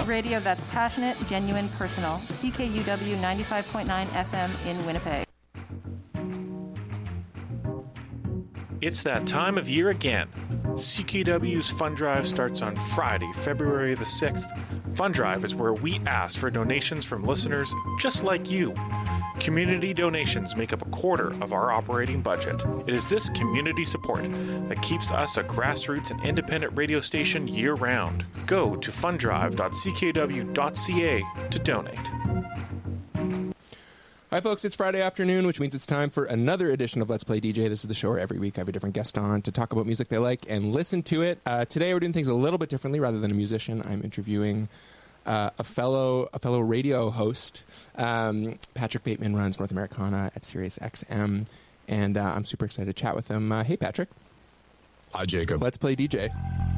radio that's passionate, genuine, personal. CKUW 95.9 FM in Winnipeg. It's that time of year again. CKW's Fund Drive starts on Friday, February the 6th. Fund Drive is where we ask for donations from listeners just like you. Community donations make up a quarter of our operating budget. It is this community support that keeps us a grassroots and independent radio station year-round. Go to funddrive.ckw.ca to donate. Hi, folks. It's Friday afternoon, which means it's time for another edition of Let's Play DJ. This is the show where every week I have a different guest on to talk about music they like and listen to it. Today we're doing things a little bit differently. Rather than a musician, I'm interviewing a fellow radio host. Patrick Bateman runs North Americana at Sirius XM, and I'm super excited to chat with him. Hey, Patrick. Hi, Jacob. Let's Play DJ.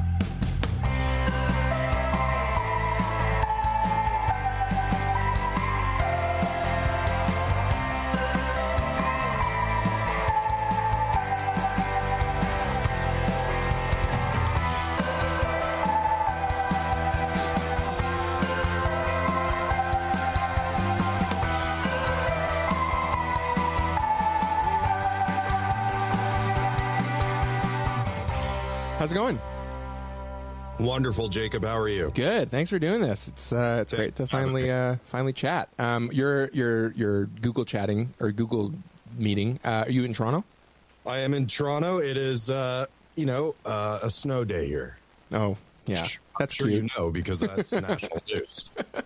How's it going? Wonderful, Jacob. How are you? Good. Thanks for doing this. It's great to finally chat. You're Google chatting or Google meeting. Are you in Toronto? I am in Toronto. It is a snow day here. Oh, yeah. That's sure cute. You know, because that's national news.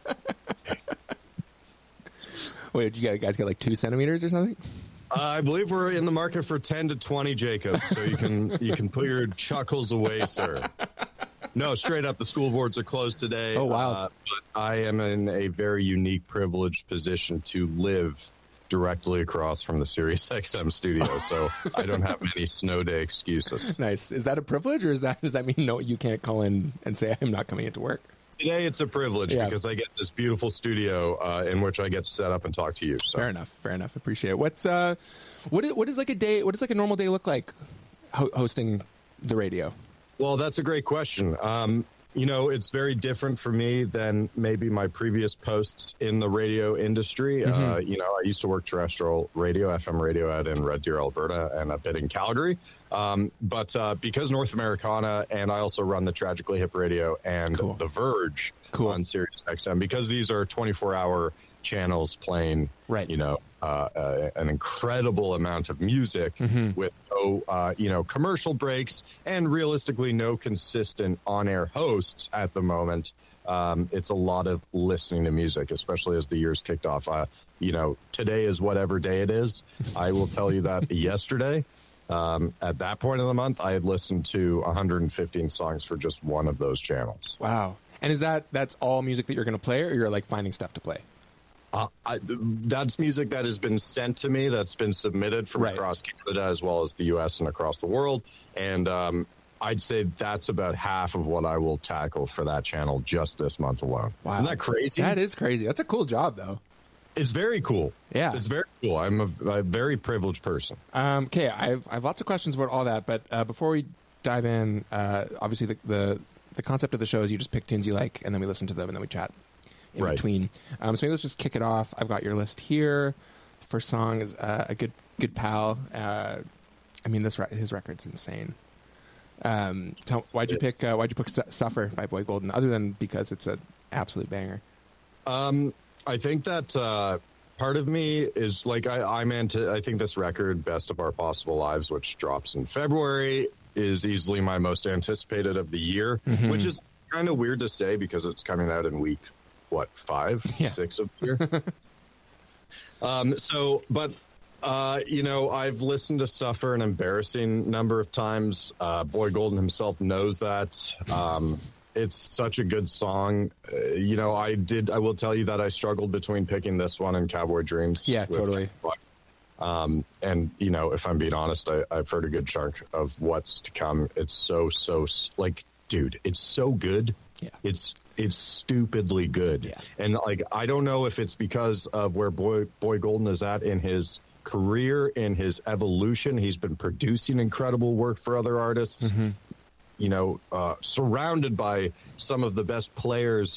Wait, you guys get like 2 centimeters or something? I believe we're in the market for 10 to 20, Jacob. So you can put your chuckles away, sir. No, straight up, the school boards are closed today. Oh, wow. But I am in a very unique, privileged position to live directly across from the Sirius XM studio, so I don't have any snow day excuses. Nice. Is that a privilege, or does that mean no, you can't call in and say I'm not coming into work? Today it's a privilege because I get this beautiful studio in which I get to set up and talk to you. So. Fair enough. Appreciate it. What is like a day? What does like a normal day look like hosting the radio? Well, that's a great question. It's very different for me than maybe my previous posts in the radio industry. Mm-hmm. I used to work terrestrial radio, FM radio out in Red Deer, Alberta, and a bit in Calgary. But because North Americana, and I also run the Tragically Hip Radio and The Verge on Sirius XM, because these are 24-hour channels playing, right? An incredible amount of music with no, commercial breaks and realistically no consistent on-air hosts at the moment. It's a lot of listening to music, especially as the year's kicked off. Today is whatever day it is. I will tell you that yesterday, at that point of the month, I had listened to 115 songs for just one of those channels. Wow. And that's all music that you're going to play, or you're like finding stuff to play? That's music that has been sent to me, that's been submitted from across Canada as well as the U.S. and across the world. And I'd say that's about half of what I will tackle for that channel just this month alone. Wow. Isn't that crazy? That is crazy. That's a cool job, though. It's very cool. Yeah. It's very cool. I'm a very privileged person. Okay, I have lots of questions about all that, but before we dive in, obviously the concept of the show is you just pick tunes you like, and then we listen to them, and then we chat in between. So maybe let's just kick it off. I've got your list here. First song is a good pal. His record's insane. Why'd you pick Suffer by Boy Golden, other than because it's an absolute banger? I think that part of me is like I think this record, Best of Our Possible Lives, which drops in February, is easily my most anticipated of the year, which is kind of weird to say because it's coming out in week 5, 6 of the year. I've listened to Suffer an embarrassing number of times. Boy Golden himself knows that. It's such a good song. I will tell you that I struggled between picking this one and Cowboy Dreams. Yeah, totally. And, if I'm being honest, I've heard a good chunk of what's to come. It's so dude, it's so good. Yeah. It's stupidly good. Yeah. And I don't know if it's because of where Boy Golden is at in his career, in his evolution. He's been producing incredible work for other artists, surrounded by some of the best players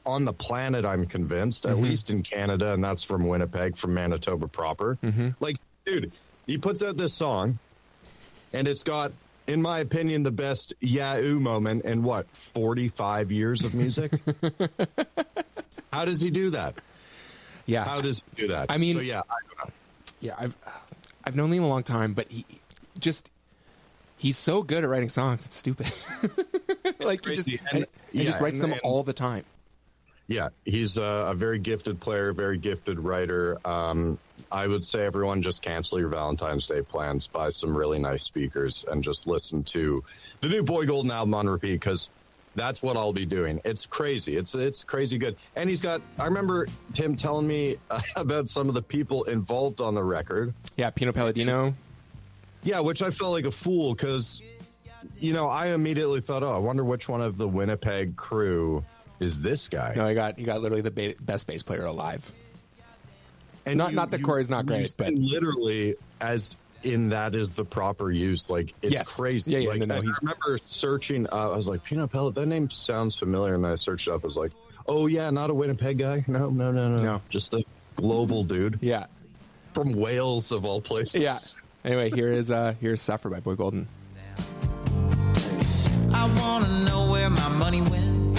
on the planet, I'm convinced, at least in Canada, and that's from Winnipeg, from Manitoba proper. Like, dude, he puts out this song, and it's got, in my opinion, the best Yahoo moment in, 45 years of music? How does he do that? Yeah. How does he do that? I mean, so, yeah, I don't know. Yeah, I've known Liam a long time, but he's so good at writing songs, it's stupid. Like, he just writes them all the time. Yeah, he's a very gifted player, very gifted writer. I would say everyone just cancel your Valentine's Day plans, buy some really nice speakers, and just listen to the new Boy Golden album on repeat, because that's what I'll be doing. It's crazy. It's crazy good. And I remember him telling me about some of the people involved on the record. Yeah, Pino Palladino. Yeah, which I felt like a fool because, I immediately thought, I wonder which one of the Winnipeg crew is this guy. No, he got literally the best bass player alive. And not that Corey's not great, but literally as in that is the proper use. Like, it's crazy. Yeah, like, no, I remember searching. I was like, Pino Pellet, that name sounds familiar, and I searched it up. I was like, oh yeah, not a Winnipeg guy. No, just a global dude. Yeah, from Wales of all places. Yeah. Anyway, here's Suffer by Boy Golden. I wanna know where my money went.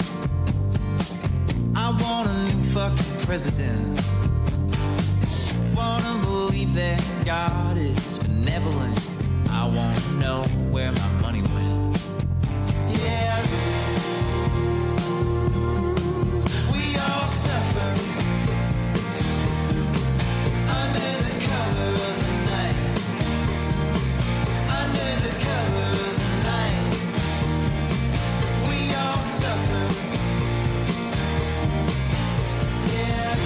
I want a new fucking president. Wanna believe that God is benevolent. I wanna know where my money went. Yeah. We all suffer under the cover of the night. Under the cover of the night. We all suffer. Yeah.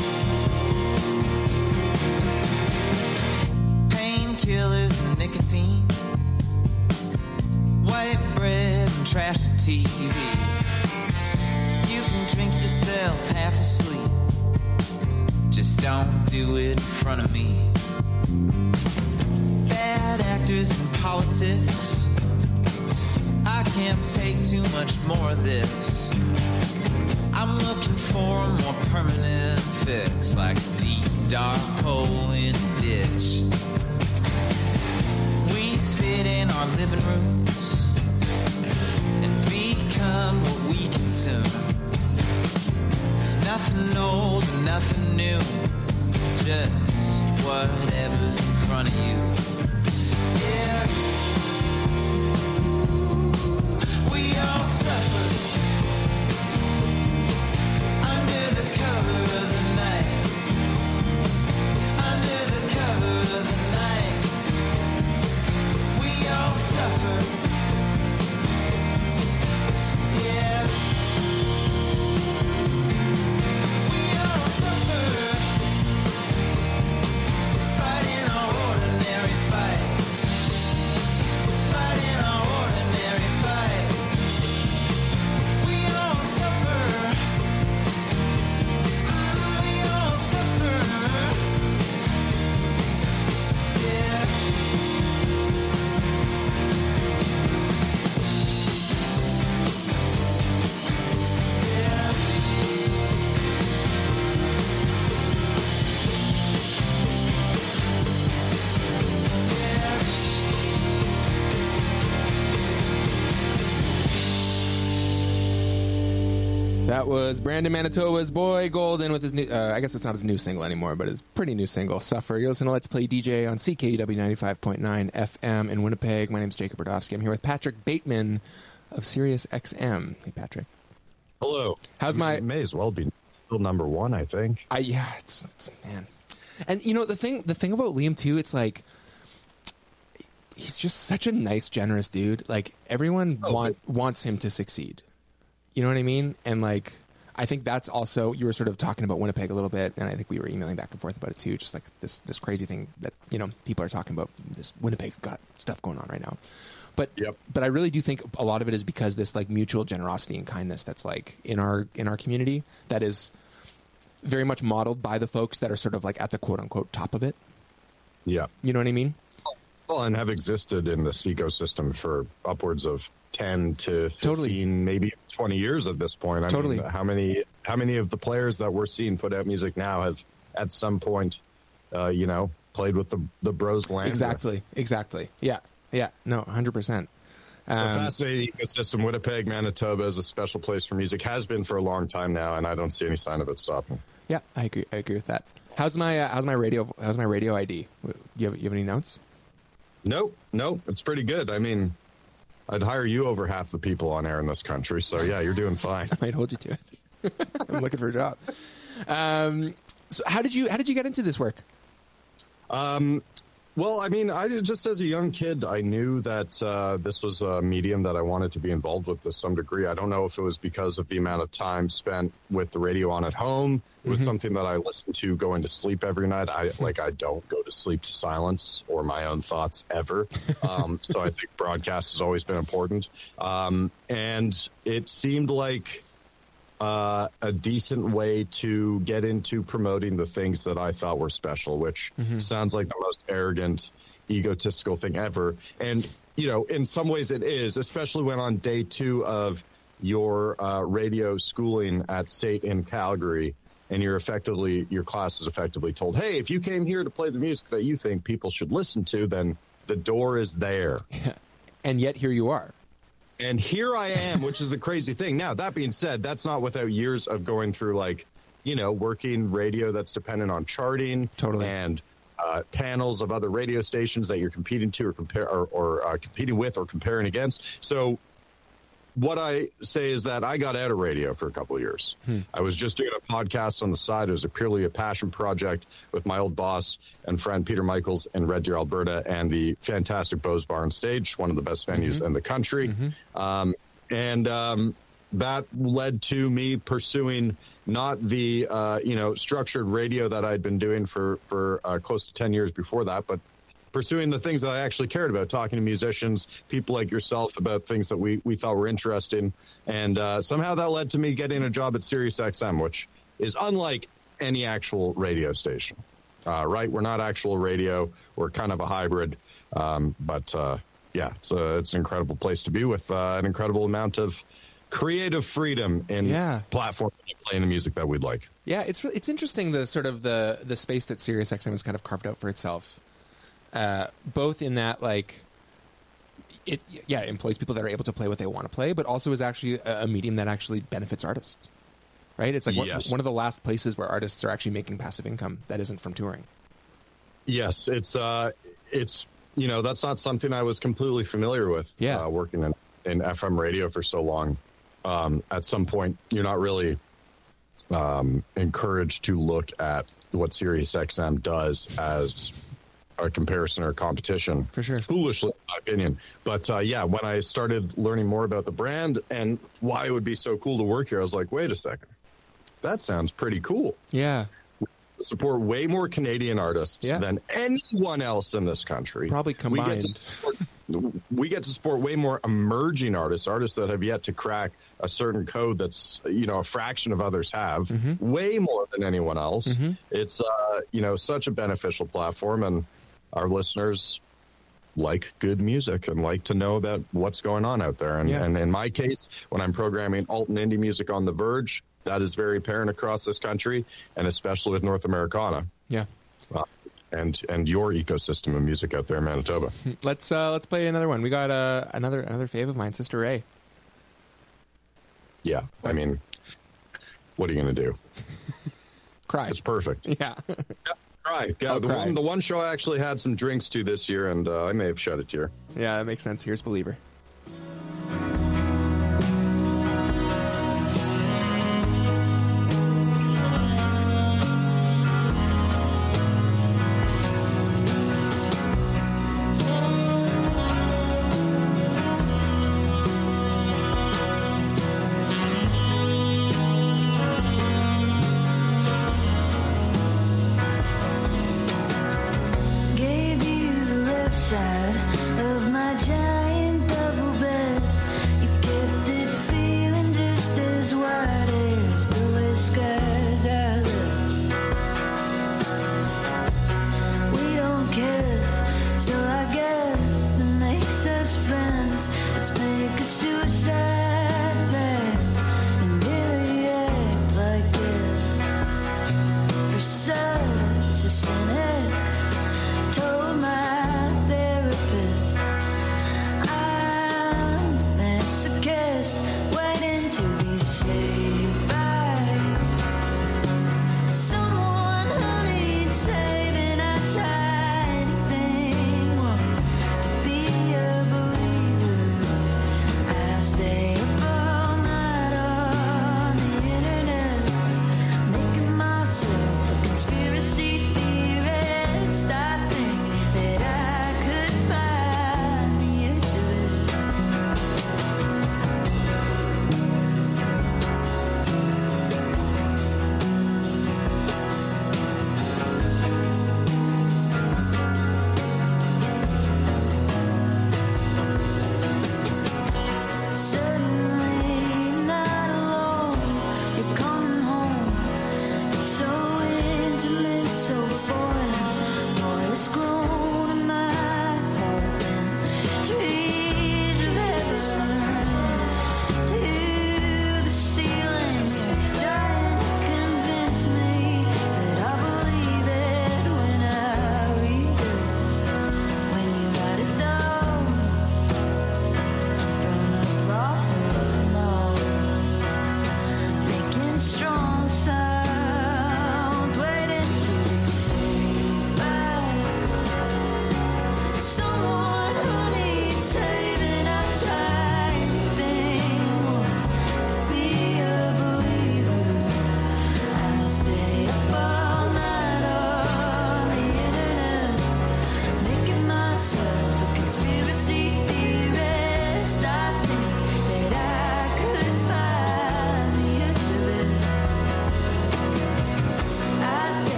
Painkillers and nicotine. White bread and trash TV. You can drink yourself half asleep. Just don't do it in front of me. Bad actors in politics. I can't take too much more of this. I'm looking for a more permanent fix, like a deep, dark hole in a ditch. We sit in our living rooms and become what we consume. There's nothing old and nothing new, just whatever's in front of you. Yeah. We all suffer under the cover of the night. Under the cover of the night. We all suffer. Yeah. We all suffer. Fighting our ordinary fight. Fighting our ordinary fight. We all suffer. We all suffer. Yeah. That was Brandon Manitoba's Boy Golden with his new, I guess it's not his new single anymore, but his pretty new single, Suffer. You're listening to Let's Play DJ on CKUW 95.9 FM in Winnipeg. My name's Jacob Brodowski. I'm here with Patrick Bateman of Sirius XM. Hey, Patrick. Hello. It may as well be still number one, I think. Yeah, it's man. And the thing about Liam too, it's like he's just such a nice, generous dude. Like everyone wants him to succeed. You know what I mean? And like, I think that's also, you were sort of talking about Winnipeg a little bit, and I think we were emailing back and forth about it too. Just like this crazy thing that, people are talking about, this Winnipeg's got stuff going on right now. But but I really do think a lot of it is because this like mutual generosity and kindness that's like in our community that is very much modeled by the folks that are sort of like at the quote unquote top of it. Yeah. You know what I mean? Well, and have existed in this ecosystem for upwards of 10 to 15, Totally. maybe 20 years at this point. I Totally. mean, how many of the players that we're seeing put out music now have at some point, played with the bros land? Exactly. Yeah. No, 100%. A fascinating ecosystem. Winnipeg, Manitoba is a special place for music. Has been for a long time now, and I don't see any sign of it stopping. Yeah, I agree with that. How's my radio ID? You have any notes? Nope, it's pretty good. I mean, I'd hire you over half the people on air in this country. So yeah, you're doing fine. I might hold you to it. I'm looking for a job. So how did you get into this work? Well, I mean, I just as a young kid, I knew that this was a medium that I wanted to be involved with to some degree. I don't know if it was because of the amount of time spent with the radio on at home. It was something that I listened to going to sleep every night. I don't go to sleep to silence or my own thoughts ever. So I think broadcast has always been important. And it seemed like a decent way to get into promoting the things that I thought were special, which sounds like the most arrogant, egotistical thing ever. And, in some ways it is, especially when on day 2 of your radio schooling at SAIT in Calgary, and your class is effectively told, hey, if you came here to play the music that you think people should listen to, then the door is there. And yet here you are. And here I am, which is the crazy thing. Now, that being said, that's not without years of going through, working radio that's dependent on charting. Totally. And panels of other radio stations that you're competing to or competing with or comparing against. So what I say is that I got out of radio for a couple of years. I was just doing a podcast on the side. It was purely a passion project with my old boss and friend Peter Michaels in Red Deer, Alberta, and the fantastic Bose Barn Stage, one of the best venues in the country. That led to me pursuing not the structured radio that I'd been doing for close to 10 years before that, but pursuing the things that I actually cared about, talking to musicians, people like yourself about things that we thought were interesting. And somehow that led to me getting a job at Sirius XM, which is unlike any actual radio station, right? We're not actual radio. We're kind of a hybrid. But it's an incredible place to be with an incredible amount of creative freedom in platform playing the music that we'd like. Yeah, it's interesting, the sort of the space that Sirius XM has kind of carved out for itself. Both in that, it employs people that are able to play what they want to play, but also is actually a medium that actually benefits artists, right? It's like one of the last places where artists are actually making passive income that isn't from touring. Yes, it's that's not something I was completely familiar with. Working in FM radio for so long. At some point, you're not really encouraged to look at what Sirius XM does as a comparison or a competition. For sure. Foolishly, in my opinion. But when I started learning more about the brand and why it would be so cool to work here, I was like, wait a second. That sounds pretty cool. Yeah. We support way more Canadian artists than anyone else in this country. Probably combined. We get to support way more emerging artists that have yet to crack a certain code that's, a fraction of others have, way more than anyone else. It's, such a beneficial platform, and our listeners like good music and like to know about what's going on out there. And in my case, when I'm programming alt and indie music on The Verge, that is very apparent across this country, and especially with North Americana. Yeah. And your ecosystem of music out there in Manitoba. Let's play another one. We got another fave of mine, Sister Ray. Yeah, I mean, what are you going to do? Cry. It's perfect. Yeah. Cry. Yeah, the one show I actually had some drinks to this year, and I may have shed a tear. Yeah, that makes sense. Here's Believer. Gave you the left side of my giant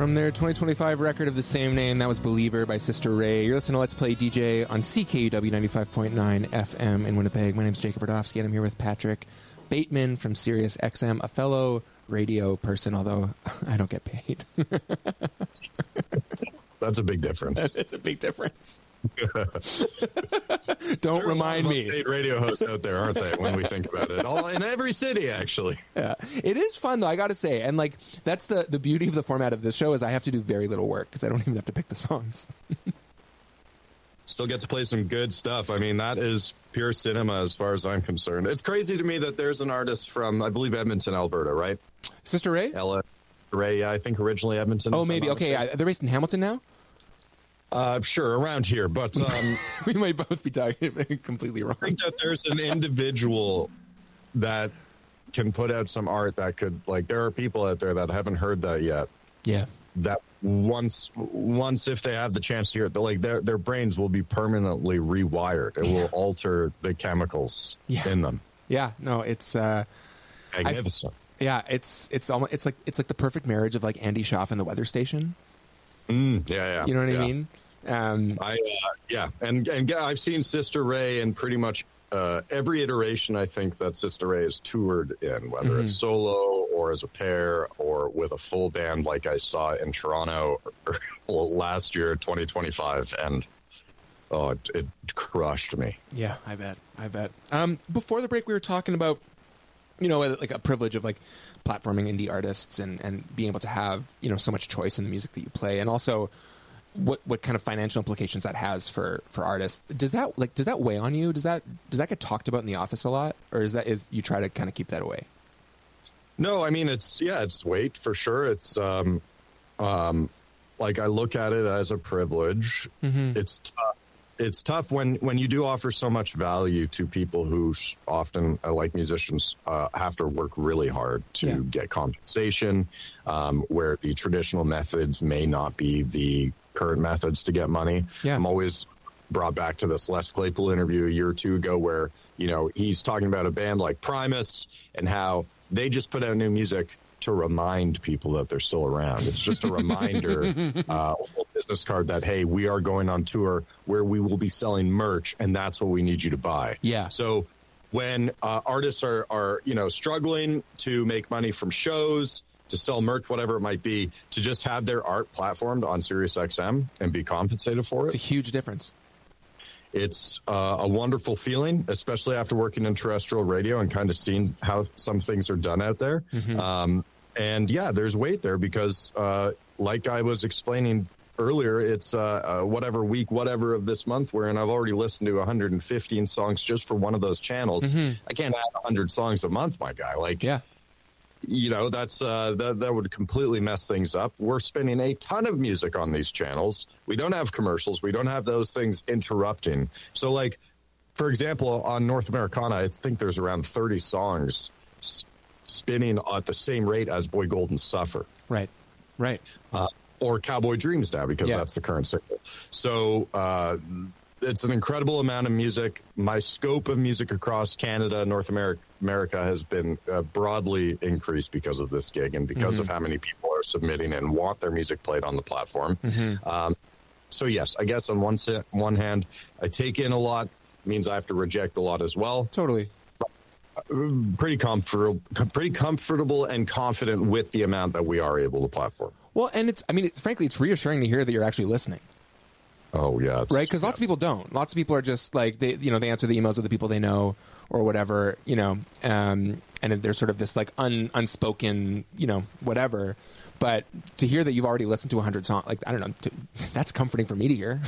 From their 2025 record of the same name, that was Believer by Sister Ray. You're listening to Let's Play DJ on CKUW 95.9 FM in Winnipeg. My name's Jacob Brodowski, and I'm here with Patrick Bateman from Sirius XM, a fellow radio person, although I don't get paid. That's a big difference. It's a big difference. Don't remind me. Paid radio hosts out there, aren't they? When we think about it, all in every city, actually. Yeah, it is fun though. I got to say, and like that's the beauty of the format of this show is I have to do very little work because I don't even have to pick the songs. Still get to play some good stuff. I mean, that is pure cinema as far as I'm concerned. It's crazy to me that there's an artist from, I believe, Edmonton, Alberta, right? Sister Ray. Ella Ray, yeah, I think originally Edmonton. Oh, maybe. Okay, they're based in Hamilton now. Sure, around here, but we might both be talking completely wrong. I think that there's an individual that can put out some art that could, like, there are people out there that haven't heard that yet. Yeah. That once if they have the chance to hear it, like their brains will be permanently rewired. It will alter the chemicals in them. Yeah, no, it's magnificent. It's almost it's like the perfect marriage of like Andy Schaaf and the Weather Station. Yeah. You know what I mean? And I've seen Sister Ray in pretty much every iteration. I think that Sister Ray has toured in, whether it's solo or as a pair or with a full band, like I saw in Toronto last year, 2025, and it crushed me. Yeah, I bet. Before the break, we were talking about, you know, like a privilege of like platforming indie artists and being able to have, you know, so much choice in the music that you play, and also what kind of financial implications that has for artists. Does that weigh on you? Does that get talked about in the office a lot, or is you try to kind of keep that away? No, I mean it's weight for sure. It's like I look at it as a privilege. It's tough. It's tough when you do offer so much value to people who often, like musicians, have to work really hard to get compensation, where the traditional methods may not be the current methods to get money. Yeah. I'm always brought back to this Les Claypool interview a year or two ago where, you know, he's talking about a band like Primus and how they just put out new music to remind people that they're still around. It's just a reminder, a business card that, hey, we are going on tour where we will be selling merch, and that's what we need you to buy. Yeah. So when artists are you know, struggling to make money from shows, to sell merch, whatever it might be, to just have their art platformed on SiriusXM and be compensated for it, it's a huge difference. It's a wonderful feeling, especially after working in terrestrial radio and kind of seeing how some things are done out there. And yeah, there's weight there because, like I was explaining earlier, it's whatever week, whatever of this month, wherein I've already listened to 115 songs just for one of those channels. I can't add 100 songs a month, my guy. Like, you know, that's that would completely mess things up. We're spinning a ton of music on these channels. We don't have commercials. We don't have those things interrupting. So, like, for example, on North Americana, I think there's around 30 songs spinning at the same rate as Boy Golden Suffer. Right. Or Cowboy Dreams now, because that's the current single. So it's an incredible amount of music. My scope of music across Canada, North America has been broadly increased because of this gig and because of how many people are submitting and want their music played on the platform. So yes, I guess on one hand, I take in a lot, means I have to reject a lot as well. Totally. Pretty comfortable and confident with the amount that we are able to platform. Well, and frankly, it's reassuring to hear that you're actually listening. Oh yeah, right. Because lots of people don't. Lots of people are just like they answer the emails of the people they know or whatever, you know, and there's sort of this like unspoken, you know, whatever. But to hear that you've already listened to 100 songs, like, I don't know, that's comforting for me to hear.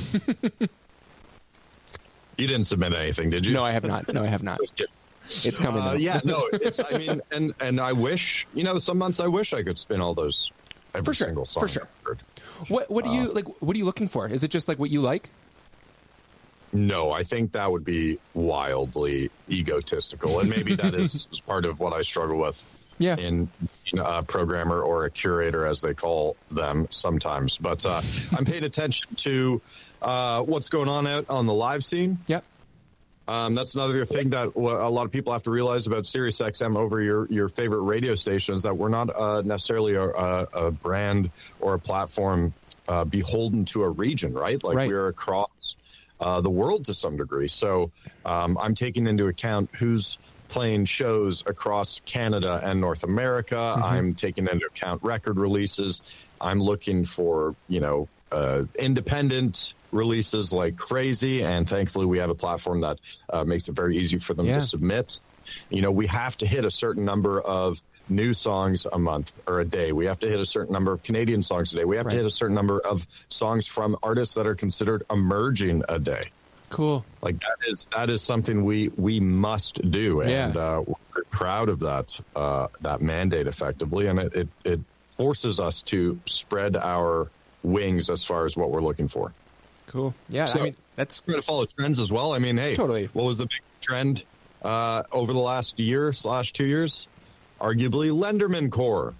You didn't submit anything, did you? No, I have not. It's coming. Yeah, no. I mean, and I wish, you know, some months I wish I could spin all those every single song. For sure. What do you like? What are you looking for? Is it just like what you like? No, I think that would be wildly egotistical, and maybe that is part of what I struggle with. Yeah. In a programmer or a curator, as they call them sometimes. But I'm paying attention to what's going on out on the live scene. Yep. That's another thing that a lot of people have to realize about SiriusXM over your favorite radio station is that we're not necessarily a brand or a platform beholden to a region, right? Like we're across the world to some degree. So I'm taking into account who's playing shows across Canada and North America. I'm taking into account record releases. I'm looking for, independent releases like crazy. And thankfully, we have a platform that makes it very easy for them to submit. We have to hit a certain number of new songs a month or a day. We have to hit a certain number of Canadian songs a day. We have to hit a certain number of songs from artists that are considered emerging a day. Cool. Like that is something we must do, and we're proud of that mandate effectively, and it forces us to spread our wings as far as what we're looking for. Cool. Yeah, so, I mean that's going to follow trends as well. I mean, hey, totally. What was the big trend over the last year/2 years? Arguably, Lenderman Core.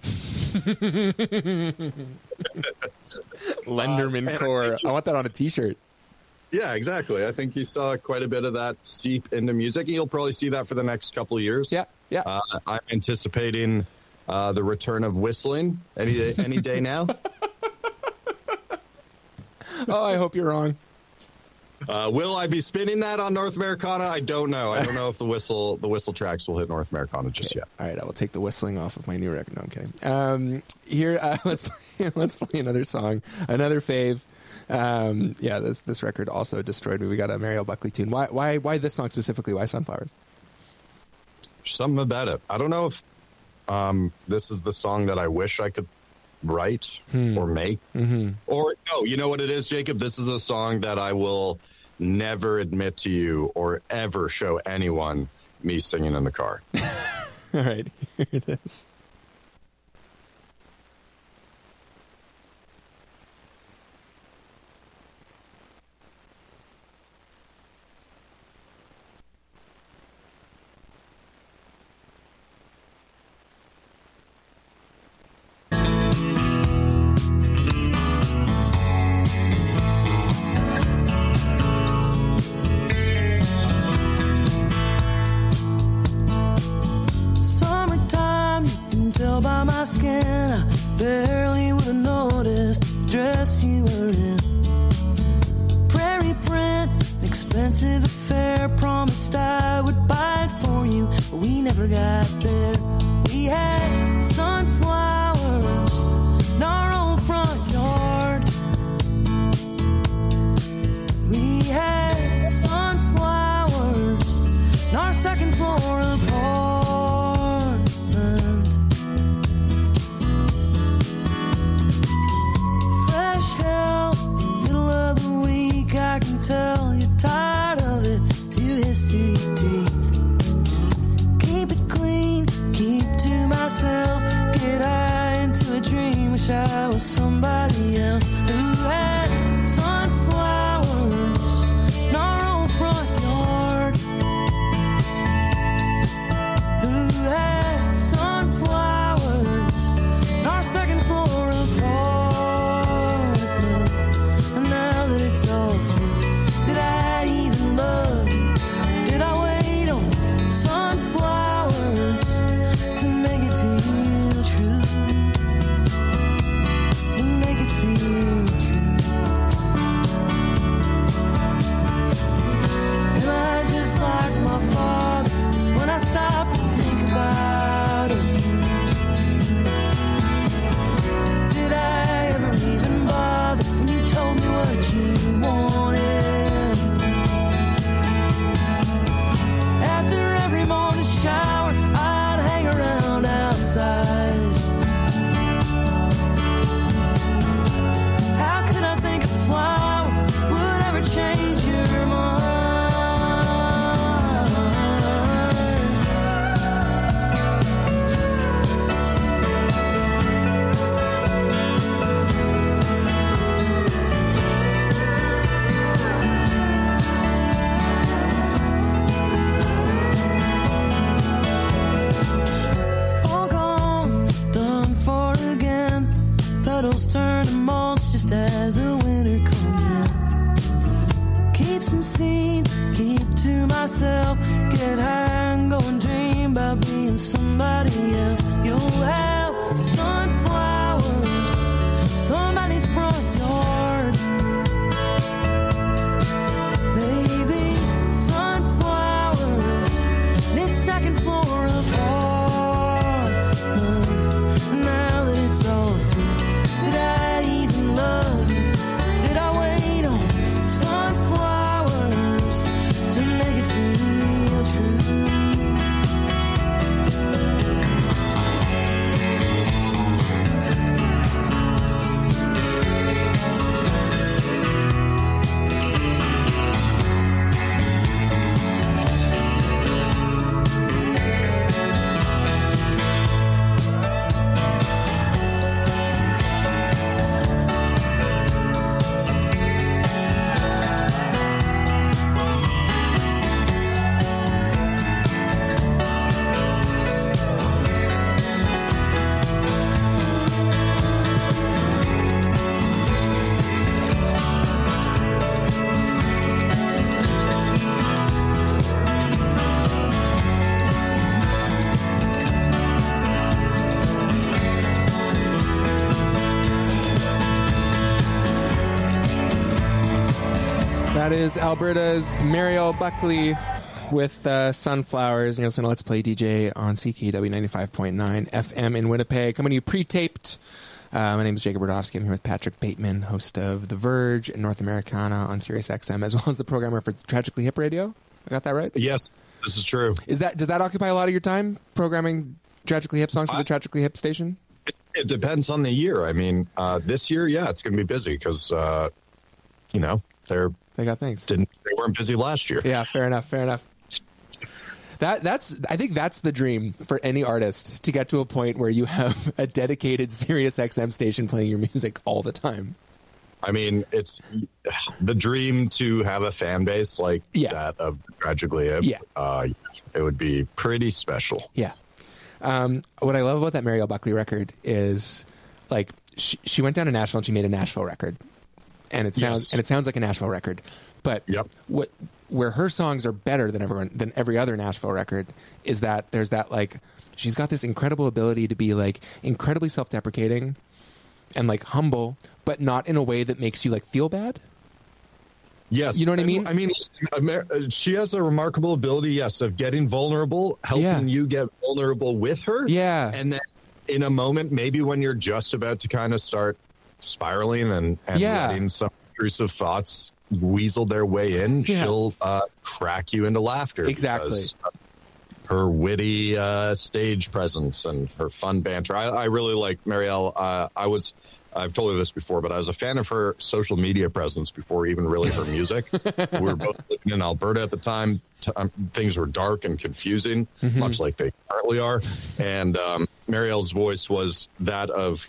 Lenderman Core. I want that on a T-shirt. Yeah, exactly. I think you saw quite a bit of that seep into music. You'll probably see that for the next couple of years. Yeah. I'm anticipating the return of whistling any day now. Oh, I hope you're wrong. Will I be spinning that on North Americana? I don't know. I don't know if the whistle tracks will hit North Americana just yet. All right, I will take the whistling off of my new record. No, I'm kidding. Here, let's play another song, another fave. This record also destroyed me. We got a Mariel Buckley tune. Why this song specifically? Why Sunflowers? Something about it. I don't know if this is the song that I wish I could write or make. Or no, you know what it is, Jacob? This is a song that I will never admit to you or ever show anyone me singing in the car. All right, here it is. Skin, I barely would have noticed the dress you were in. Prairie print, an expensive affair. Promised I would buy it for you, but we never got there. We had sunflowers in our own front yard. We had sunflowers in our second floor apartment. I can tell you're tired of it to hissy teeth. Keep it clean, keep to myself. Get high into a dream. Wish I was somebody else who had sunflowers in our own front yard. Who had sunflowers in our second floor apartment. And now that it's all through, did I even love you? Did I wait on sunflowers to make it feel true? To make it feel true. Am I just like my father? 'Cause when I stop to think about it, did I ever even bother when you told me what you wanted? After every morning shower, I'd hang around outside. How could I think a flower would ever change your mind? All gone, done for again. Petals turn to mulch just as the winter comes in. Keep some seed, keep to myself, get high and go and dream about being somebody else. You'll have sunflowers, somebody's front yard. Maybe sunflowers, this second floor apartment. Now that it's all through, did I even love you? Did I wait on sunflowers to make it feel true? That is Alberta's Mariel Buckley with Sunflowers. You're listening to Let's Play DJ on CKUW 95.9 FM in Winnipeg. Coming to you pre-taped. My name is Jacob Brodowski. I'm here with Patrick Bateman, host of The Verge and North Americana on Sirius XM, as well as the programmer for Tragically Hip Radio. I got that right? Yes, this is true. Does that occupy a lot of your time, programming Tragically Hip songs for the Tragically Hip station? It depends on the year. I mean, this year, yeah, it's going to be busy because, They got things. They weren't busy last year. Yeah, fair enough. I think that's the dream for any artist, to get to a point where you have a dedicated Sirius XM station playing your music all the time. I mean, it's the dream to have a fan base like that of Tragically Hip. Yeah. It would be pretty special. Yeah. What I love about that Mariel Buckley record is, like, she went down to Nashville and she made a Nashville record. And it sounds like a Nashville record, but where her songs are better than every other Nashville record is that there's that, like, she's got this incredible ability to be, like, incredibly self-deprecating and, like, humble, but not in a way that makes you, like, feel bad. Yes, you know what I mean. I mean, she has a remarkable ability, yes, of getting vulnerable, helping you get vulnerable with her. Yeah, and then in a moment, maybe when you're just about to kind of start spiraling and letting some intrusive thoughts weasel their way in, she'll crack you into laughter. Exactly. Her witty stage presence and her fun banter. I really like Mariel. I've told you this before, but I was a fan of her social media presence before even really her music. We were both living in Alberta at the time. Things were dark and confusing, much like they currently are. And Mariel's voice was that of,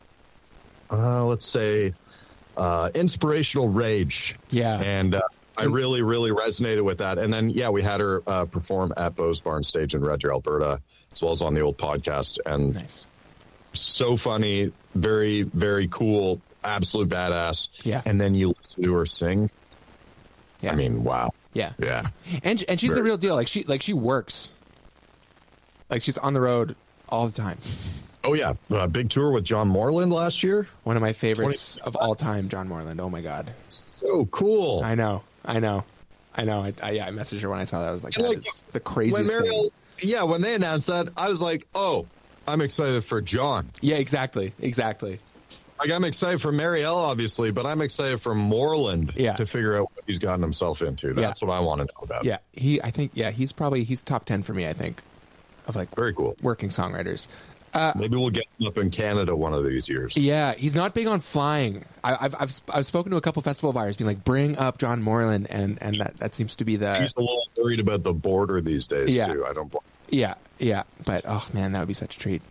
let's say, inspirational rage. Yeah. And I really, really resonated with that. And then, we had her perform at Beau's Barn Stage in Red Deer, Alberta, as well as on the old podcast. And nice. So funny, very, very cool, absolute badass. Yeah. And then you listen to her sing. Yeah. I mean, wow. Yeah. Yeah. And she's the real deal. Like she works. Like, she's on the road all the time. Oh, yeah. Big tour with John Moreland last year. One of my favorites of all time, John Moreland. Oh, my God. So cool. I know. I messaged her when I saw that. I was like, that is the craziest thing. Yeah, when they announced that, I was like, oh, I'm excited for John. Yeah, exactly. Like, I'm excited for Mariel, obviously, but I'm excited for Moreland to figure out what he's gotten himself into. That's what I want to know about. Yeah, he's top 10 for me, I think, of, like, very cool working songwriters. Maybe we'll get him up in Canada one of these years. Yeah, he's not big on flying. I've spoken to a couple festival buyers being like, bring up John Moreland, and that seems to be the... He's a little worried about the border these days, too. I don't blame. Yeah, but, oh, man, that would be such a treat.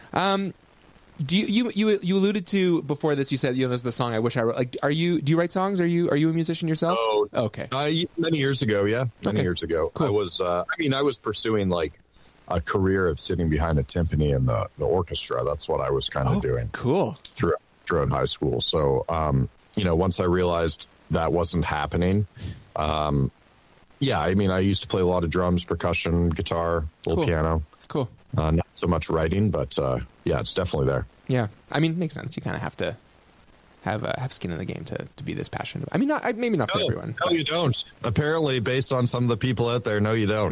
Do you alluded to before this, you said, there's the song I Wish I Wrote. Like, do you write songs? Are you a musician yourself? Oh, okay. Many years ago, Many years ago. Cool. I was pursuing, like, a career of sitting behind a timpani in the orchestra. That's what I was kind of doing. Cool. Throughout high school. So, once I realized that wasn't happening, Yeah, I mean, I used to play a lot of drums, percussion, guitar, little piano. Cool. Not so much writing, but yeah, it's definitely there. Yeah, I mean, it makes sense. You kind of have to have skin in the game to be this passionate. I mean, maybe not for everyone. No, you don't. Apparently, based on some of the people out there, no, you don't.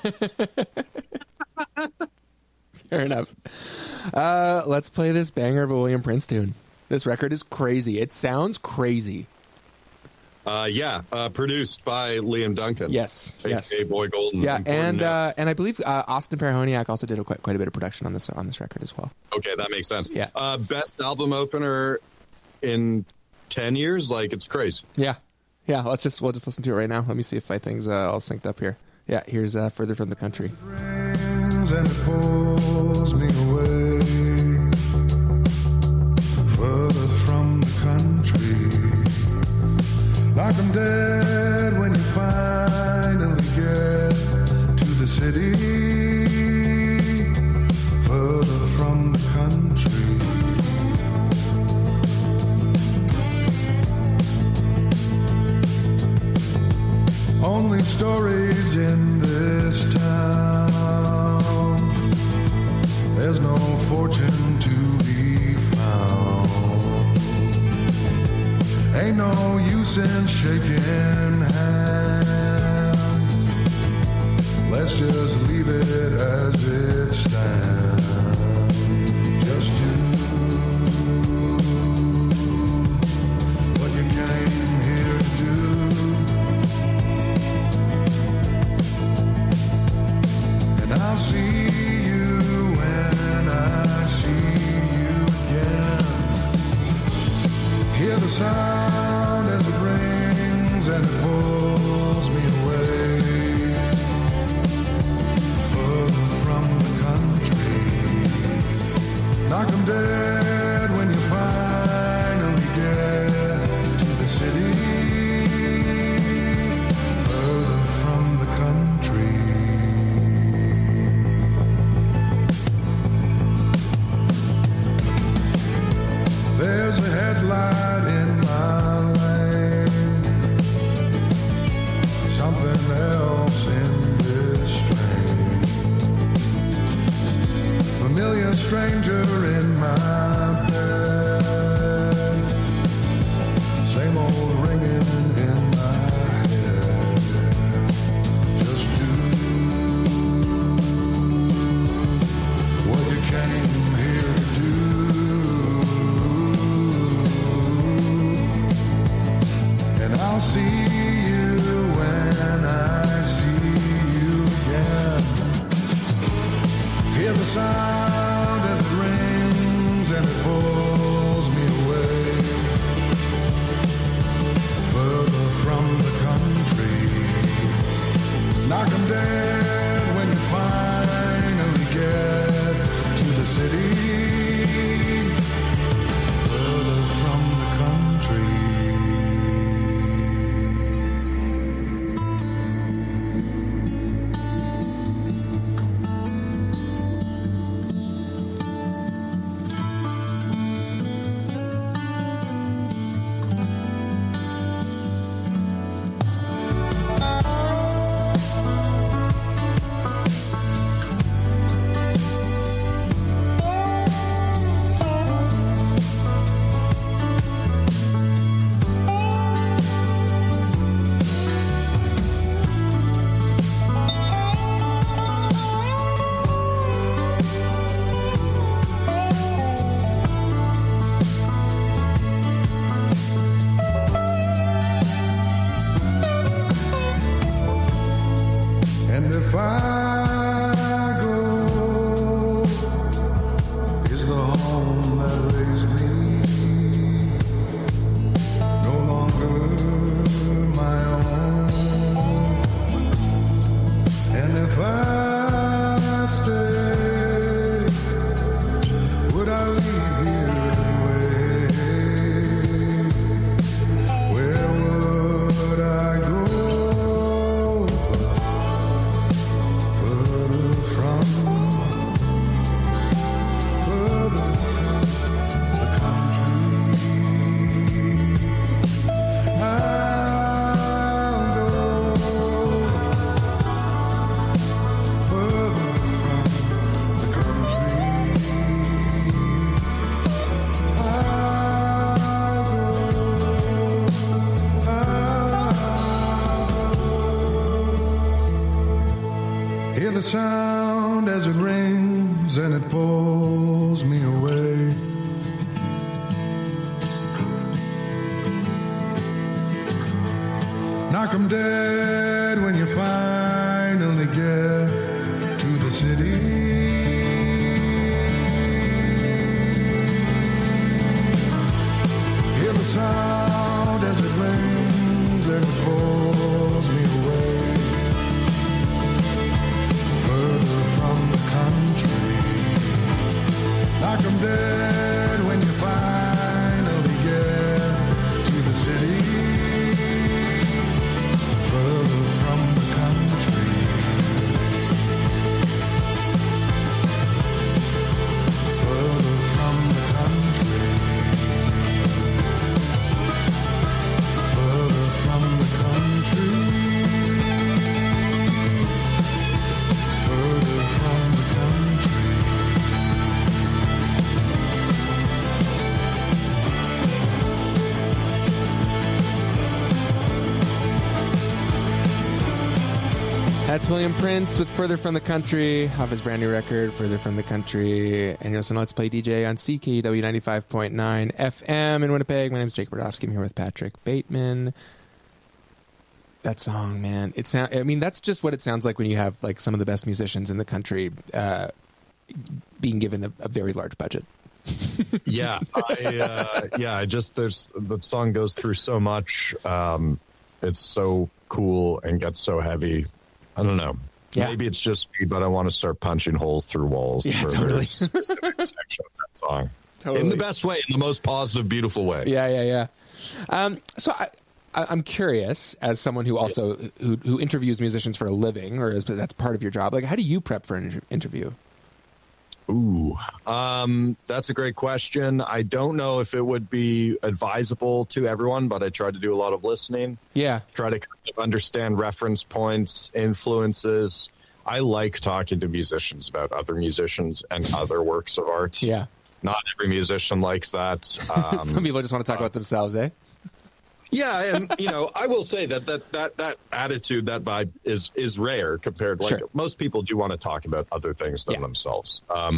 Fair enough. Let's play this banger of a William Prince tune. This record is crazy. It sounds crazy. Produced by Liam Duncan. Yes. A.K.A. Boy Golden. Yeah, and I believe Austin Parahoniak also did quite a bit of production on this record as well. Okay, that makes sense. Yeah. Best album opener in 10 years? Like, it's crazy. Yeah. We'll just listen to it right now. Let me see if my thing's all synced up here. Yeah, here's Further From the Country. Rains and it pulls me away, further from the country, like I'm dead when you finally get to the city, further from the country. Only stories in this town. There's no fortune to be found. Ain't no use in shaking hands. Let's just leave it as it stands. Just do what you came here to do. I'll see you when I see you again. Hear the sound as it rings and it pulls me away, further from the country. Knock 'em dead when you finally get to the city, further from the country. There's a headlight in my lane, something else in this train. Familiar stranger in my bed, same old ringing in my head. Just do what you came here to do. I'll see you when I see you again. Hear the sound as it rings and it pulls me away, further from the country. Knock 'em dead when you finally get to the city, further from the country. sound as it rings and it pulls me away. Knock 'em dead when you finally get to the city. Hear the sound as it rings and it pulls me away. Further from the country. Knock 'em dead when you finally get to the city. Further from the country. Further from the country. Further from the country. Further from the country. That's William Prince with Further From the Country off his brand new record, Further From the Country. And you're listening to Let's Play DJ on CKUW 95.9 FM in Winnipeg. My name's Jake Brodowski. I'm here with Patrick Bateman. That song, man. That's just what it sounds like when you have like some of the best musicians in the country being given a very large budget. Yeah. The song goes through so much. It's so cool and gets so heavy. I don't know. Yeah. Maybe it's just me, but I want to start punching holes through walls. Yeah, for totally. a specific section of that song. Totally. In the best way, in the most positive, beautiful way. Yeah. So I'm curious, as someone who also who interviews musicians for a living, or that's part of your job. Like, how do you prep for an interview? Ooh, that's a great question. I don't know if it would be advisable to everyone, but I try to do a lot of listening. Yeah. Try to kind of understand reference points, influences. I like talking to musicians about other musicians and other works of art. Yeah. Not every musician likes that. Some people just want to talk about themselves, eh? Yeah, and I will say that attitude, that vibe is rare compared to Sure. most people do want to talk about other things than themselves.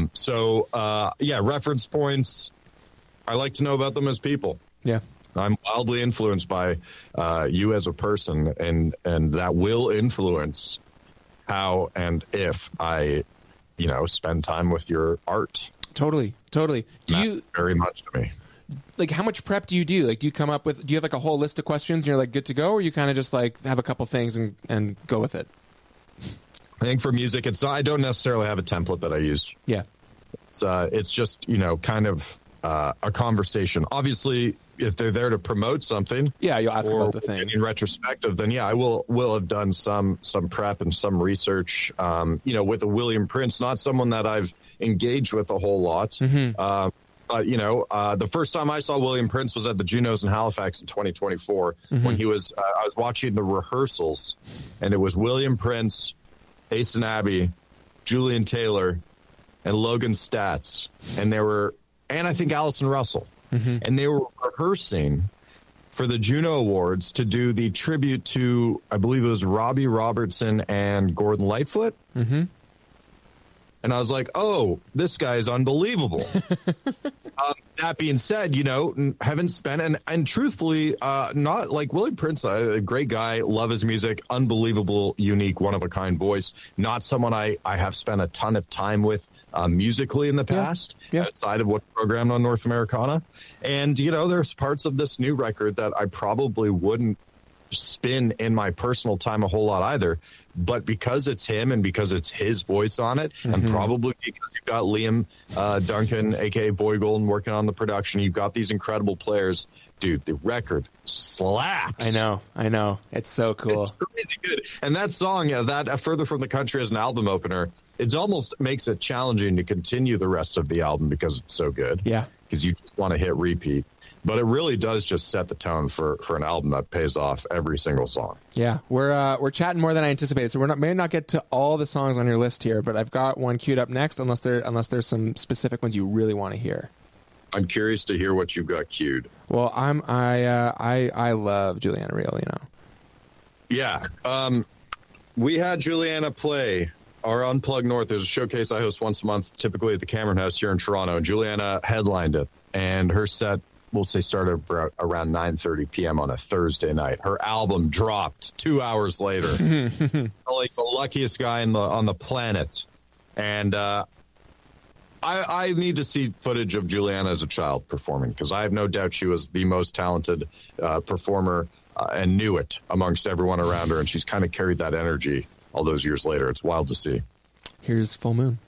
Reference points. I like to know about them as people. Yeah. I'm wildly influenced by you as a person, and that will influence how and if I, spend time with your art. Totally. Matters very much to me. Like, how much prep do you do? Like, do you have like a whole list of questions and you're like good to go, or you kind of just like have a couple things and go with it? I think for music, I don't necessarily have a template that I use. Yeah. It's just, kind of a conversation. Obviously, if they're there to promote something, you'll ask about the thing. In retrospective, then I will have done some prep and some research. With a William Prince, not someone that I've engaged with a whole lot. Mm-hmm. The first time I saw William Prince was at the Junos in Halifax in 2024 when he was. I was watching the rehearsals, and it was William Prince, Hasten Abbey, Julian Taylor, and Logan Statz, and I think Allison Russell, and they were rehearsing for the Juno Awards to do the tribute to, I believe it was Robbie Robertson and Gordon Lightfoot. Mm-hmm. And I was like, oh, this guy is unbelievable. That being said, haven't spent, and truthfully, not like William Prince, a great guy, love his music, unbelievable, unique, one-of-a-kind voice. Not someone I have spent a ton of time with musically in the past, outside of what's programmed on North Americana. And, there's parts of this new record that I probably wouldn't spin in my personal time a whole lot either, but because it's him and because it's his voice on it, and probably because you've got Liam Duncan, aka Boy Golden, working on the production, you've got these incredible players, dude, the record slaps. I know, it's so cool. It's crazy good. And that song, that Further From the Country as an album opener, it almost makes it challenging to continue the rest of the album because it's so good. Yeah, because you just want to hit repeat. But it really does just set the tone for an album that pays off every single song. Yeah, we're chatting more than I anticipated, so may not get to all the songs on your list here, but I've got one queued up next, unless there's some specific ones you really want to hear. I'm curious to hear what you've got queued. Well, I love Juliana Riel, Yeah, we had Juliana play our Unplugged North, there's a showcase I host once a month, typically at the Cameron House here in Toronto. Juliana headlined it, and her set, we'll say, started around 9:30 p.m. on a Thursday night. Her album dropped 2 hours later. Like the luckiest guy on the planet. And I need to see footage of Juliana as a child performing, because I have no doubt she was the most talented performer and knew it amongst everyone around her. And she's kind of carried that energy all those years later. It's wild to see. Here's Full Moon.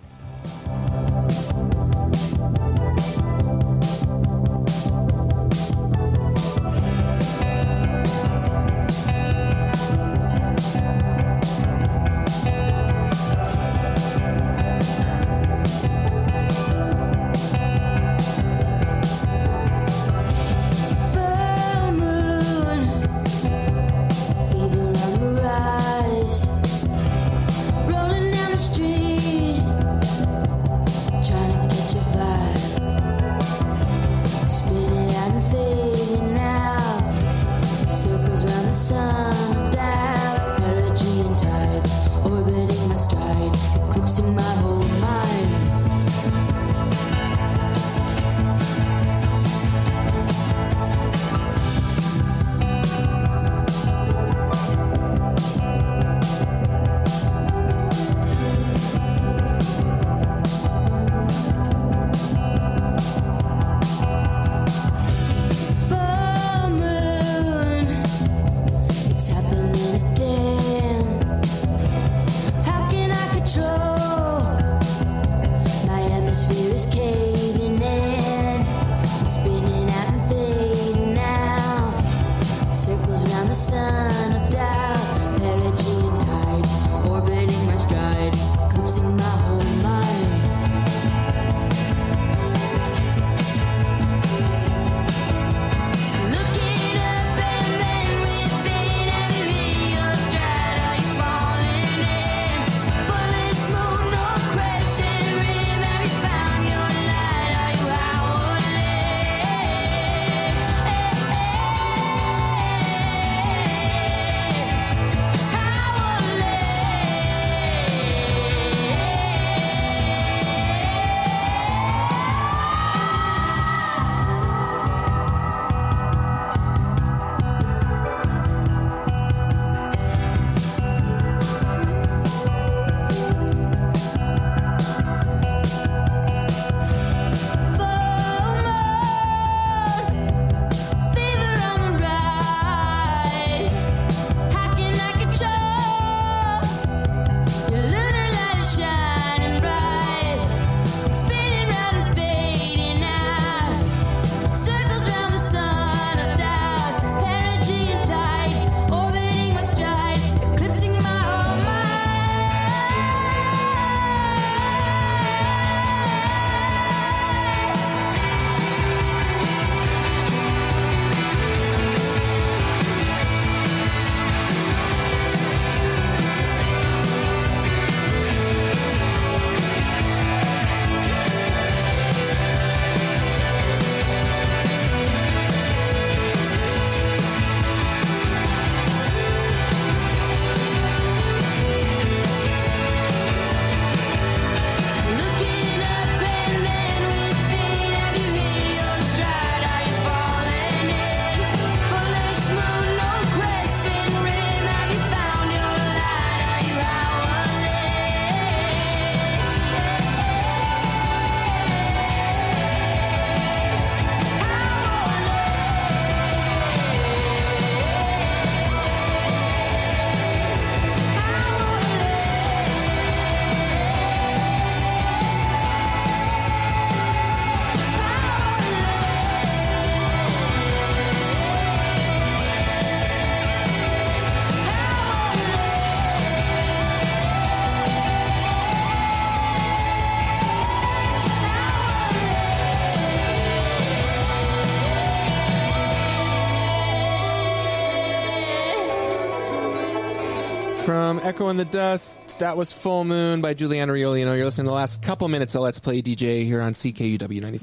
From Echo in the Dust, that was Full Moon by Juliana Riolino. You're listening to the last couple minutes of Let's Play DJ here on CKUW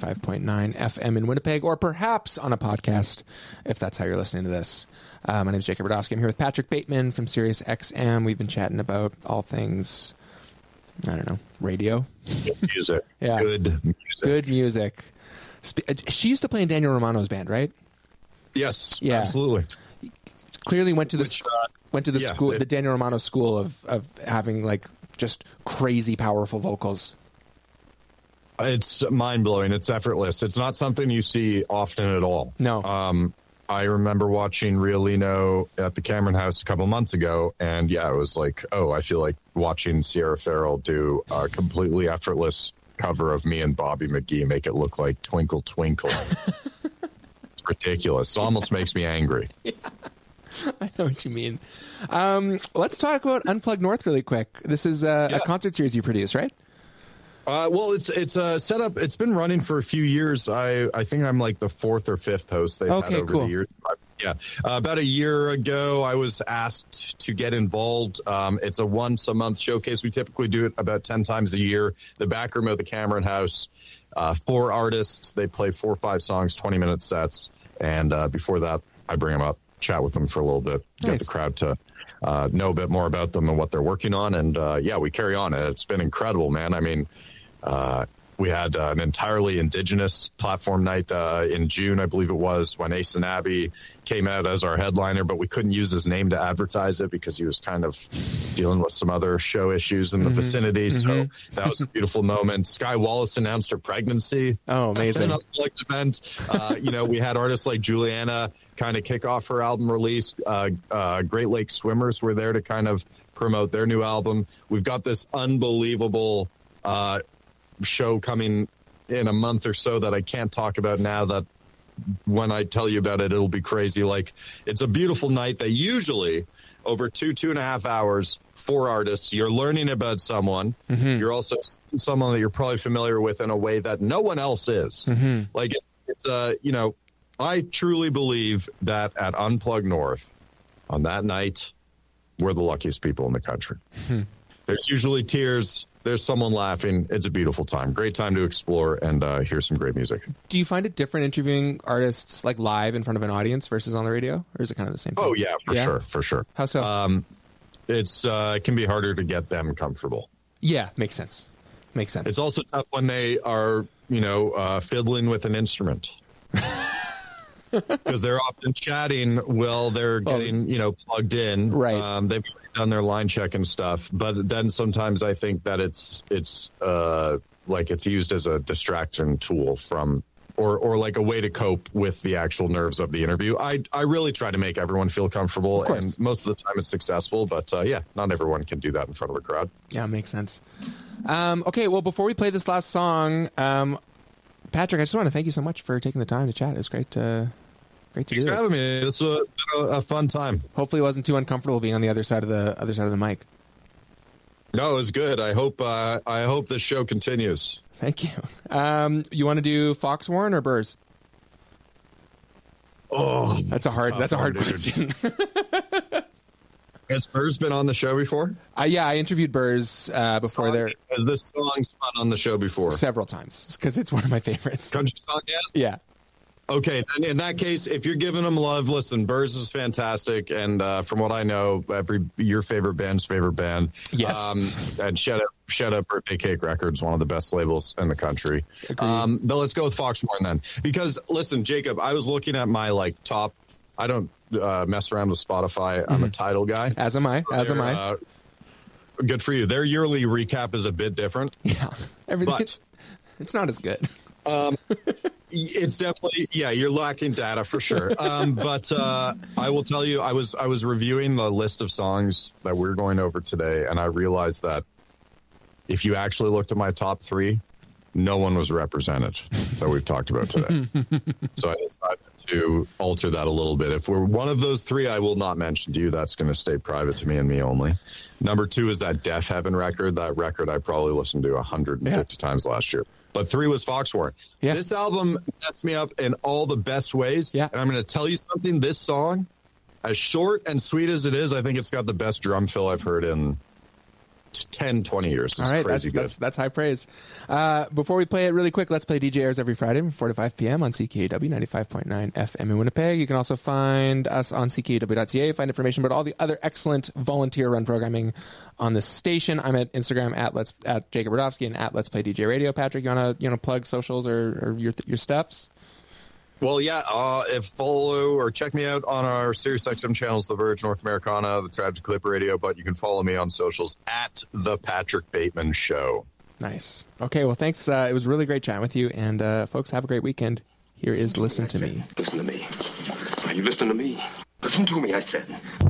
95.9 FM in Winnipeg, or perhaps on a podcast, if that's how you're listening to this. My name is Jacob Radofsky. I'm here with Patrick Bateman from Sirius XM. We've been chatting about all things I don't know, radio. Good music. Yeah. Good music. Good music. She used to play in Daniel Romano's band, right? Yes, Yeah. absolutely. Clearly went to the yeah, school, the Daniel Romano school of having like just crazy powerful vocals. It's mind-blowing. It's effortless. It's not something you see often at all. No. I remember watching Riolino at the Cameron House a couple months ago, and yeah, it was like, oh, I feel like watching Sierra Farrell do a completely effortless cover of me and Bobby McGee, make it look like Twinkle Twinkle. It's ridiculous. It almost makes me angry. Yeah. I know what you mean. Let's talk about Unplugged North really quick. This is a concert series you produce, right? Well, it's a setup. It's been running for a few years. I think I'm like the fourth or fifth host they've had over the years. Yeah. About a year ago, I was asked to get involved. It's a once a month showcase. We typically do it about 10 times a year. The back room of the Cameron House, 4 artists. They play 4 or 5 songs, 20-minute sets. And before that, I bring them up, chat with them for a little bit, get the crowd to know a bit more about them and what they're working on. And yeah, we carry on. It's been incredible, man. I mean, we had an entirely indigenous platform night in June, I believe it was, when Ace and Abby came out as our headliner, but we couldn't use his name to advertise it because he was kind of dealing with some other show issues in the vicinity. So that was a beautiful moment. Sky Wallace announced her pregnancy. Oh, amazing. An Unplugged event. We had artists like Juliana kind of kick off her album release. Great Lake Swimmers were there to kind of promote their new album. We've got this unbelievable show coming in a month or so that I can't talk about now, that when I tell you about it, it'll be crazy. Like, it's a beautiful night that usually over 2.5 hours, 4 artists, you're learning about someone. You're also someone that you're probably familiar with in a way that no one else is. Like, it's I truly believe that at Unplugged North on that night, we're the luckiest people in the country. There's usually tears. There's someone laughing. It's a beautiful time. Great time to explore and hear some great music. Do you find it different interviewing artists like live in front of an audience versus on the radio? Or is it kind of the same thing? Oh, yeah, for sure. How so? It can be harder to get them comfortable. Yeah, makes sense. It's also tough when they are, fiddling with an instrument. Because they're often chatting while they're getting, plugged in. Right. They've done their line check and stuff. But then sometimes I think that it's used as a distraction tool from, or like a way to cope with the actual nerves of the interview. I really try to make everyone feel comfortable, and most of the time it's successful. But not everyone can do that in front of a crowd. Yeah, makes sense. Okay, well, before we play this last song, Patrick, I just want to thank you so much for taking the time to chat. It was great to do this. Thanks for having me. This was a fun time. Hopefully, it wasn't too uncomfortable being on the other side of the mic. No, it was good. I hope this show continues. Thank you. You want to do Foxwarren or Burrs? Oh, that's a hard question. Has Burrs been on the show before? Yeah, I interviewed Burrs before there. Has this song spun on the show before? Several times, because it's one of my favorites. Country song, yeah. Okay, then in that case, if you're giving them love, listen, Burrs is fantastic, and from what I know, your favorite band's favorite band. Yes. And shout out Birthday Cake Records, one of the best labels in the country. But let's go with Foxwarren then, because listen, Jacob, I was looking at my top. I don't mess around with Spotify. I'm a Tidal guy. As am I. Good for you. Their yearly recap is a bit different. Yeah, it's not as good. It's definitely, you're lacking data for sure. But I will tell you, I was reviewing the list of songs that we're going over today, and I realized that if you actually looked at my top 3, no one was represented that we've talked about today. So I decided to alter that a little bit. If we're one of those 3, I will not mention to you. That's going to stay private to me and me only. Number 2 is that Deaf Heaven record. That record I probably listened to 150 times last year. But 3 was Foxwarren. Yeah. This album sets me up in all the best ways. Yeah. And I'm going to tell you something. This song, as short and sweet as it is, I think it's got the best drum fill I've heard in 10, 20 years. It's all right, crazy good. That's high praise. Before we play it really quick, Let's Play DJ airs every Friday from 4 to 5 p.m. on CKUW 95.9 FM in Winnipeg. You can also find us on CKUW.ca, find information about all the other excellent volunteer-run programming on the station. I'm at Instagram at Jacob Radofsky and at Let's Play DJ Radio. Patrick, you want to plug socials or your stuffs? Well, yeah, follow or check me out on our SiriusXM channels, The Verge, North Americana, The Tragic Clipper Radio, but you can follow me on socials at The Patrick Bateman Show. Nice. Okay, well, thanks. It was really great chatting with you, and folks, have a great weekend. Here is Listen to Me. Listen to me. Are you listening to me? Listen to me, I said.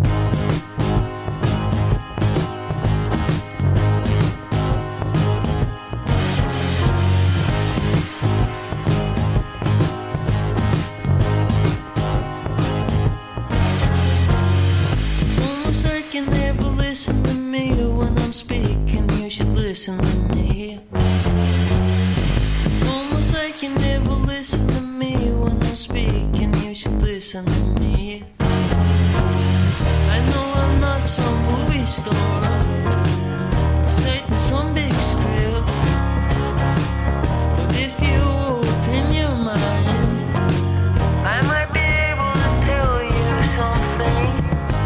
You never listen to me when I'm speaking. You should listen to me. It's almost like you never listen to me when I'm speaking. You should listen to me. I know I'm not some movie star, citing some big script, but if you open your mind, I might be able to tell you something.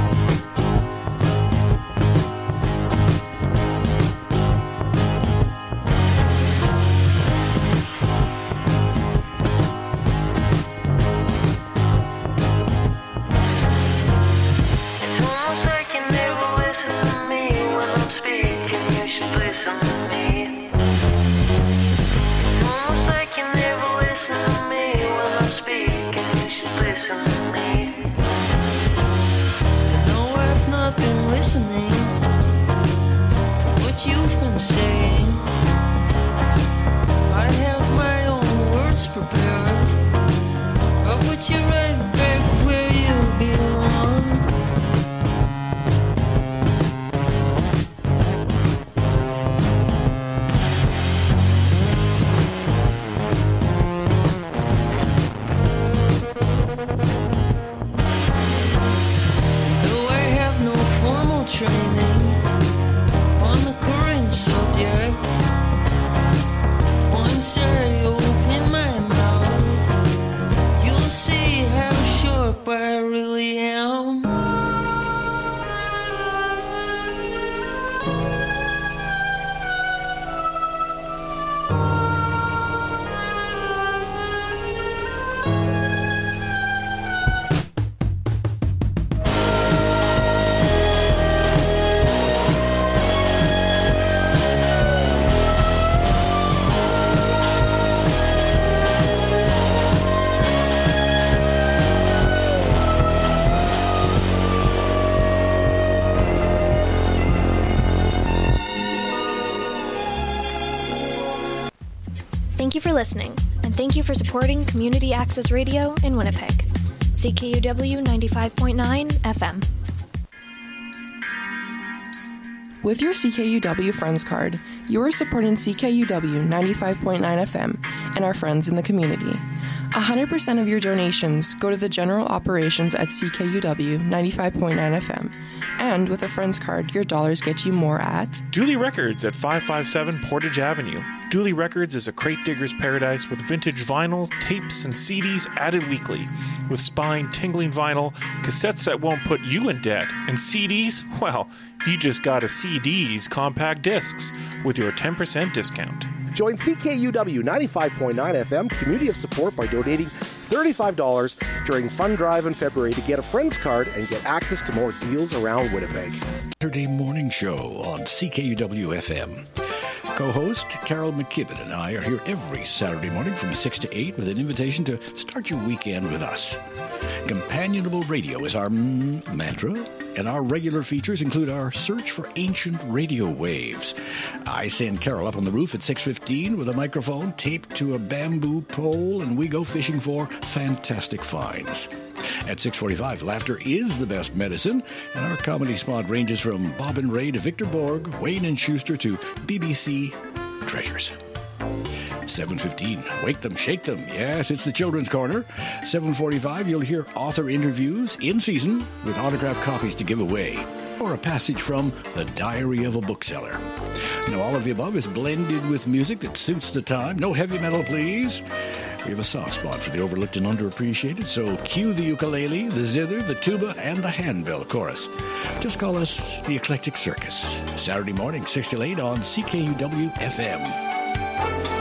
Listen to me. It's almost like you never listen to me when I'm speaking. You should listen to me. I know I've not been listening to what you've been saying. I have my own words prepared. I'll put you right back where you belong. Training on the current subject. Once I open my mouth, you'll see how sharp I really am. Thank you for listening, and thank you for supporting Community Access Radio in Winnipeg. CKUW 95.9 FM. With your CKUW Friends card, you are supporting CKUW 95.9 FM and our friends in the community. 100% of your donations go to the general operations at CKUW 95.9 FM. And with a Friends card, your dollars get you more at Dooley Records at 557 Portage Avenue. Dooley Records is a crate digger's paradise with vintage vinyl, tapes, and CDs added weekly. With spine-tingling vinyl, cassettes that won't put you in debt, and CDs, well, you just got a CD's compact discs with your 10% discount. Join CKUW 95.9 FM Community of Support by donating $35 during Fund Drive in February to get a Friends card and get access to more deals around Winnipeg. Saturday morning show on CKUW FM. Co-host Carol McKibben and I are here every Saturday morning from 6 to 8 with an invitation to start your weekend with us. Companionable radio is our mantra, and our regular features include our search for ancient radio waves. I send Carol up on the roof at 6:15 with a microphone taped to a bamboo pole, and we go fishing for fantastic finds. At 6:45, laughter is the best medicine, and our comedy spot ranges from Bob and Ray to Victor Borg, Wayne and Schuster to BBC treasures. 7:15, wake them, shake them. Yes, it's the Children's Corner. 7:45, you'll hear author interviews in season with autographed copies to give away. or a passage from The Diary of a Bookseller. Now, all of the above is blended with music that suits the time. No heavy metal, please. We have a soft spot for the overlooked and underappreciated, so cue the ukulele, the zither, the tuba, and the handbell chorus. Just call us the Eclectic Circus. Saturday morning, 6 till 8 on CKUW-FM.